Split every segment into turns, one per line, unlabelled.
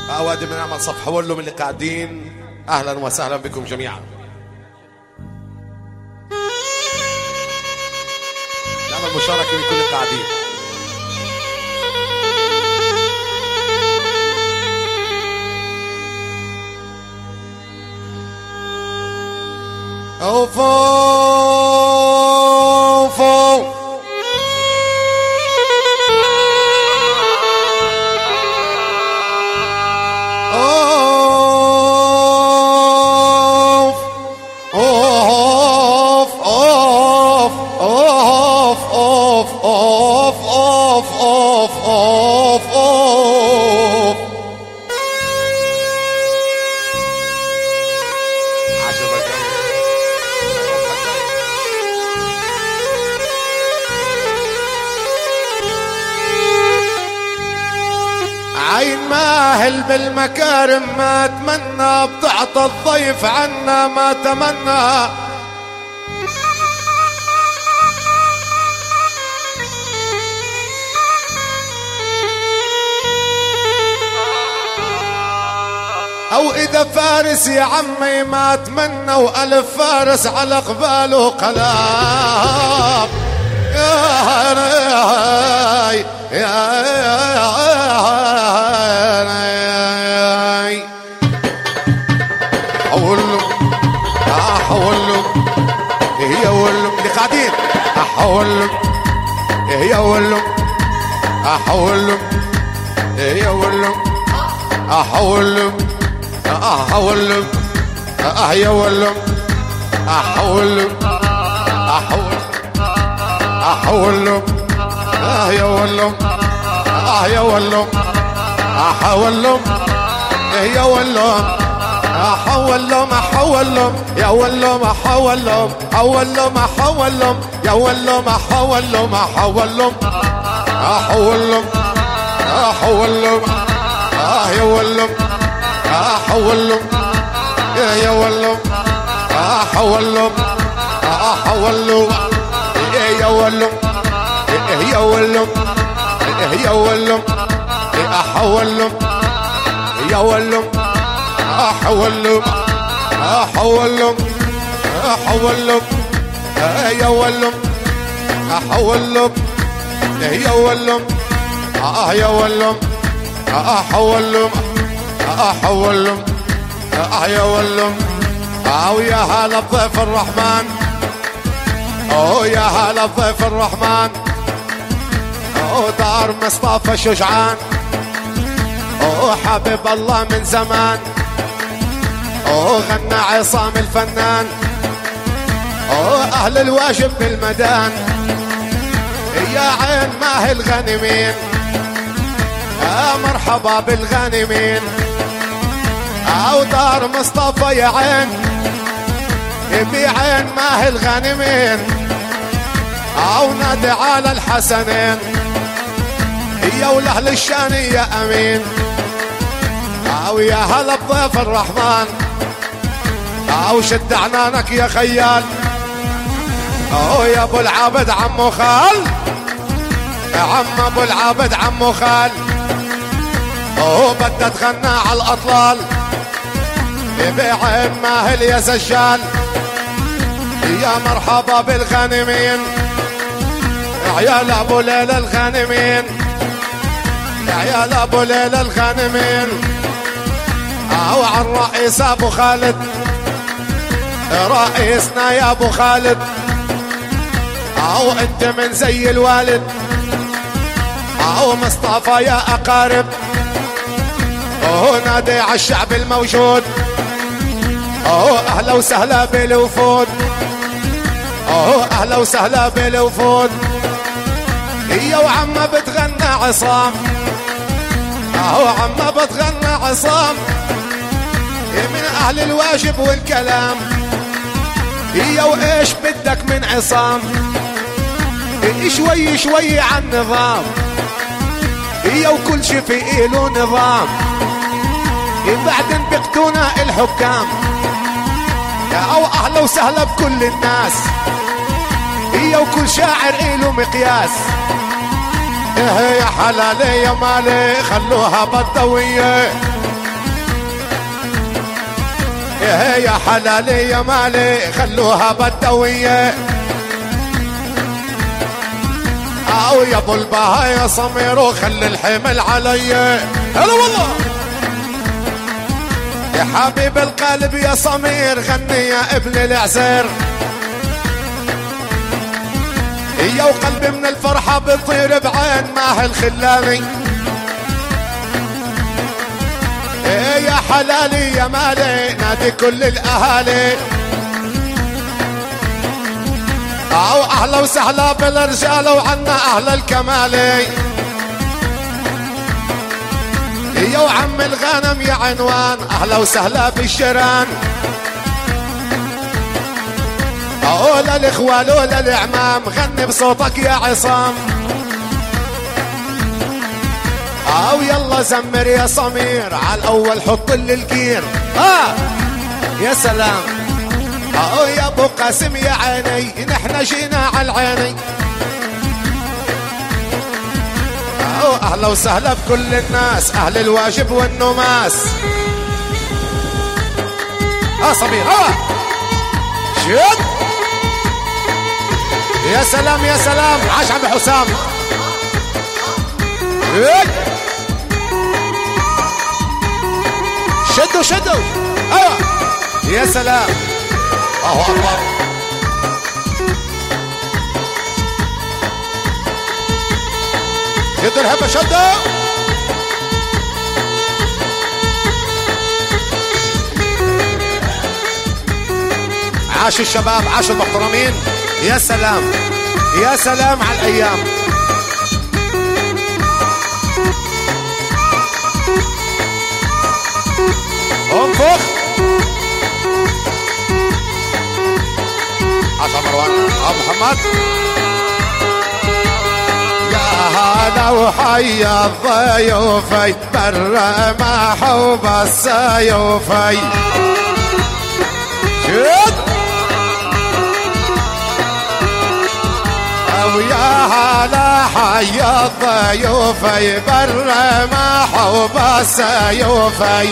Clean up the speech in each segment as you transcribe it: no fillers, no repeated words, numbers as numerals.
أوادم من عمل صفحة ولهم اللي قاعدين، أهلا وسهلا بكم جميعا. نعمل مشاركة لكل القاعدين. أوفو عين ماهل بالمكارم ما اتمنى، بتعطى الضيف عنا ما تمنى. او اذا فارس يا عمي ما اتمنى، والف فارس على قباله قلاب. احولهم هي ولهم اللي قاعدين، احولهم هي ولهم، احولهم هي ولهم، احولهم احولهم هي ولهم، احولهم احولهم هي ولهم، هي ولهم، احولهم هي ولهم، احولهم احولهم يا ولهم، احولهم احولهم احولهم يا ولهم، احولهم احولهم احولهم احولهم يا ولهم، احولهم يا ولهم، احولهم احولهم يا ولهم، يا ولهم يا ولهم، احولهم يا ولهم، احولهم احولهم احولهم يا ولهم، احولهم يا ولهم، يا ولهم احولهم احولهم يا ولهم. او يا هلا بضيف الرحمن، او يا هلا بضيف الرحمن، او دار مصطفى شجعان، او حبيب الله من زمان، او غنى عصام الفنان، او اهل الواجب بالمدان، يا عين ماهي الغانمين، مرحبا بالغانمين، او دار مصطفى يا عين بعين ماهي الغانمين، او نادي على الحسنين، يا والاهل الشان يا امين، او يا هلا بضيف الرحمن، او شد عنانك يا خيال، او يا ابو العابد عمو خال، يا عم ابو العابد عمو خال، او بدها تغنى على الاطلال بعين ماهل يا سجال، يا مرحبا بالغانمين، عيال ابو ليلى الغانمين، عيال ابو ليلى الغانمين، او عن رئيس ابو خالد، رئيسنا يا ابو خالد، او انت من زي الوالد، او مصطفى يا اقارب، او نادي على الشعب الموجود، او اهلا وسهلا بالوفود، او اهلا وسهلا بالوفود، هي وعمه بتغنى عصام، او عمه بتغنى عصام، من اهل الواجب والكلام، هي وايش بدك من عصام، شوي شوي عن نظام، هي وكل شي في له نظام، بعدين بيقتونا الحكام، او اهلا وسهلا بكل الناس، هي وكل شاعر له مقياس، ايه يا حلالي يا مالي خلوها بدوية، ايه يا حلالي يا مالي خلوها بدوية، او يا ابو البها يا صمير وخلي الحمل علي. هلا والله يا حبيب القلب يا صمير غني يا ابن العزير، يا وقلبي من الفرحة بيطير بعين ماه الخلاني. ايه يا حلالي يا مالي نادي كل الاهالي، او اهلا وسهلا بالرجال وعنا اهل الكمالي. يا وعم الغنم يا عنوان اهلا وسهلا بالشران، اولا الاخوال ولا الاعمام غني بصوتك يا عصام. او يلا زمر يا صمير على الاول حط لي الجير. يا سلام. او يا ابو قاسم يا عيني نحن جينا على العيني. او اهلا وسهلا بكل الناس اهل الواجب والنماس. صمير شد. يا سلام يا سلام عاش عم حسام. شدوا شدوا. يا سلام. الله اكبر. شدوا الهبه شدوا. عاش الشباب عاش المحترمين. يا سلام يا سلام على الايام. انفخ. عشان مروان ابو محمد. يا هلا وحيا الضيوفي برا ما حوب السيوفي. شد. ويا هلا حيا الضيوفي برا ما حوب السيوفي.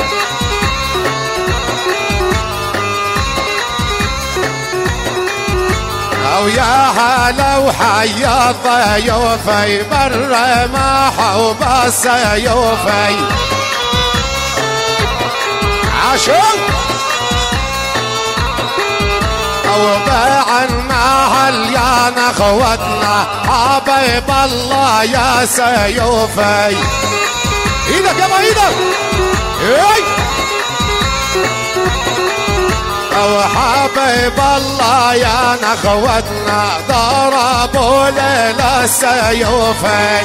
ويا هلا وحيا الضيوفي برا ما حوب السيوفي. عاشوا وبعنا هل يا نخوتنا حبيب الله يا سيوفي. ايدك يابا ايدك. وحبيب الله يا نخوتنا ضربوا ليلة السيوفي.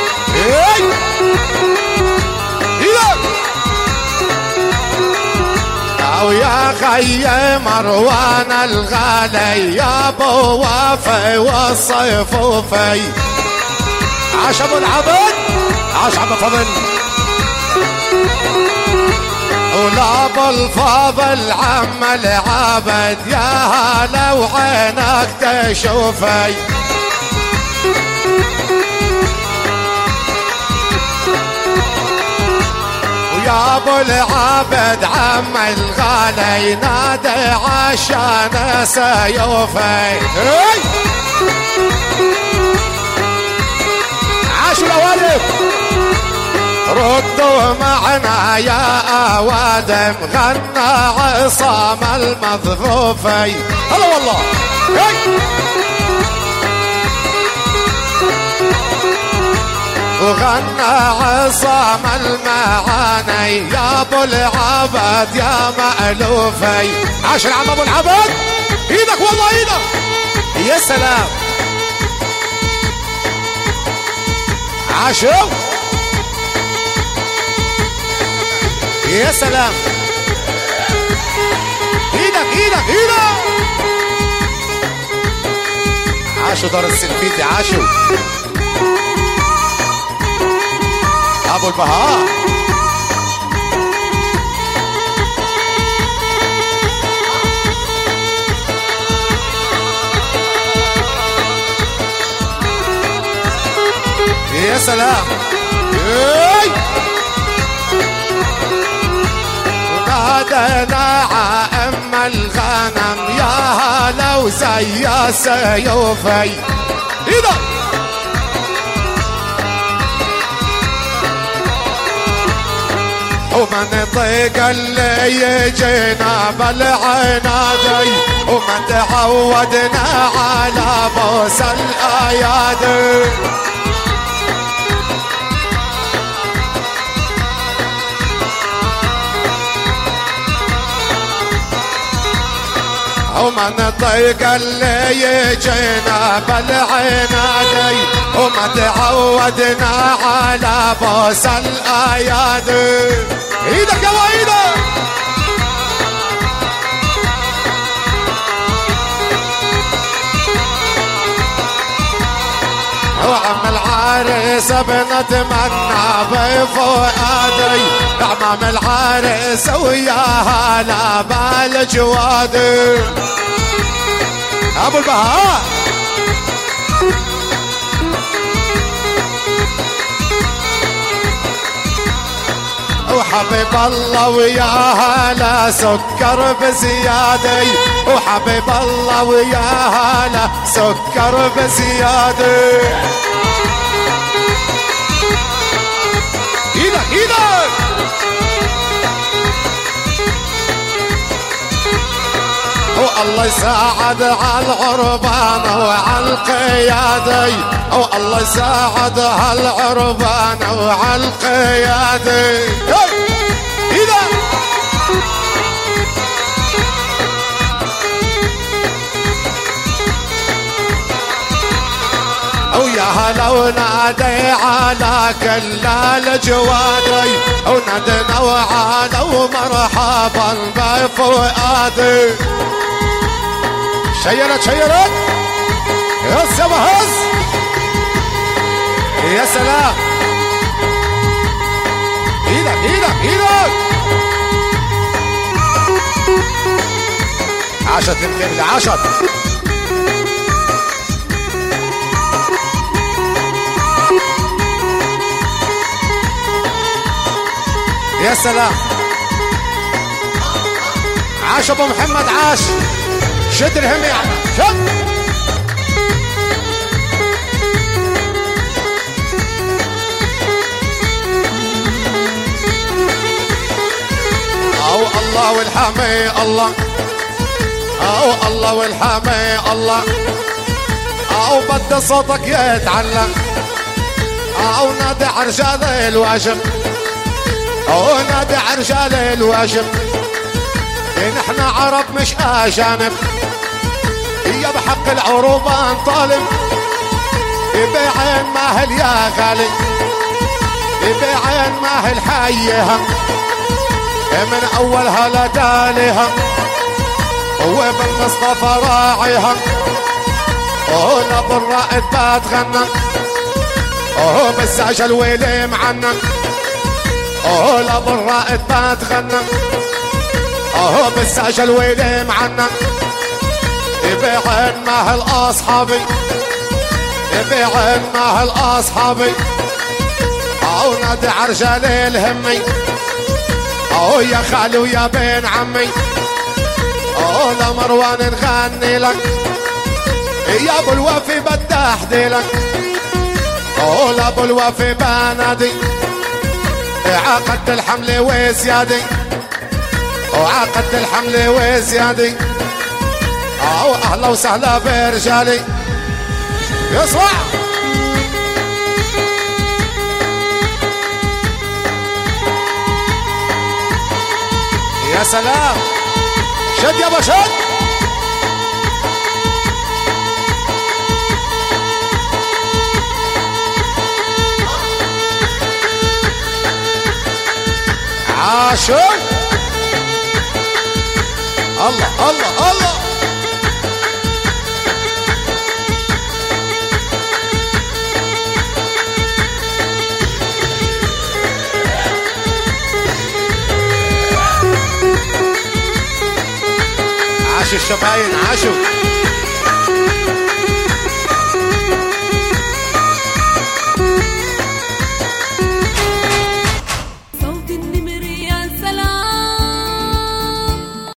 ويا خي مروان الغالي يا ابو وفي والصيفوفي. عاش ابو العبد عاش ابو فضل. ولا ابو الفاضل عم العابد يا هلا وعينك تشوفي. يا ابو العابد عم الغالي نادي عشان سيوفي. عاشوا الاوالم. ردوا معنا يا اوادم غنى عصام المظروفي. هلا والله. وغنى عصام المعاني يا ابو العبد يا مألوفي. عاش العم ابو العبد. ايدك والله ايدك. يا سلام. عاشوا. يا سلام. ايدك ايدك ايدك. عاشوا دار السلفيتي عاشوا. ابو البهاء. يا سلام. ونادينا عام الغنم يا هلا وزي سيوفي. ايدا ومن طيق اللي يجينا بالعنادي ومن تعودنا على بوس الايادي. ومن طيق اللي يجينا بالعنادي وما تعودنا على بوس الايادي. ايدك يا وايدك وعم العريس بنتمنى بفؤادي عمام العريس وياها لا بالجوادي. ابو البهاء وحبيب الله وياها لا سكر بزيادة وحبيب الله وياها لا سكر بزيادة. ايدك ايدك والله يساعد على العربان وعلى القيادة والله يساعد على العربان وعلى القيادة. إذا ويا هلا ونادي على كل الجوادي ونادنا وعانا ومرحبا بفؤادي. شيرت شيرت هز يا هز. يا سلام. ايدك ايدك ايدك عاشت الكامل عاشت. يا سلام. عاش ابو محمد عاش. شد الهم يا عم شد. او الله والحمي الله او الله والحمي الله او بدي صوتك يتعلق او نادي عرجال الواجب او نادي عرجال الواجب. نحن عرب مش اجانب يا بحق العروبان طالب بعين ماهل يا غالي بعين ماهل حيها من اولها لتاليها وابن مصطفى راعيها ونبو الرائد بتغنى بالسجل ويلي معنا لابو الرائد بتغنى بالسجل ويلي معنا بعين ماهل اصحابي بعين ماهل اصحابي نادي عرجال الهمي يا خالي ويا بين عمي لمروان نغني لك يا ابو الوفي بدي احدي لك لابو الوفي بنادي عقد الحمل وزيادي وعقد الحمل وزيادي اهلا وسهلا برجالي. يسمع يا سلام. شد يا بشد. عاشر. الله الله الله. عاش الشباين عاشوا.